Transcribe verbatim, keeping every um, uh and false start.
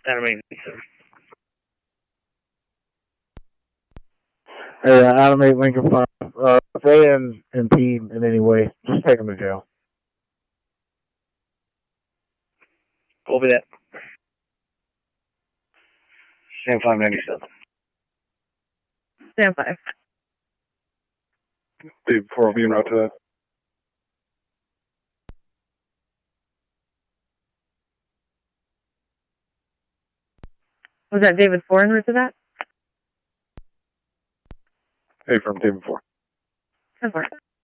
Adam eight seven. Hey, uh, Adam eight Lincoln five. Uh, if they in, impede in any way, just take them to jail. Copy that. Sam five ninety-seven. Sam five. Dave four will be en route to that. Was that David four en route to that? Hey, from David four. ten four.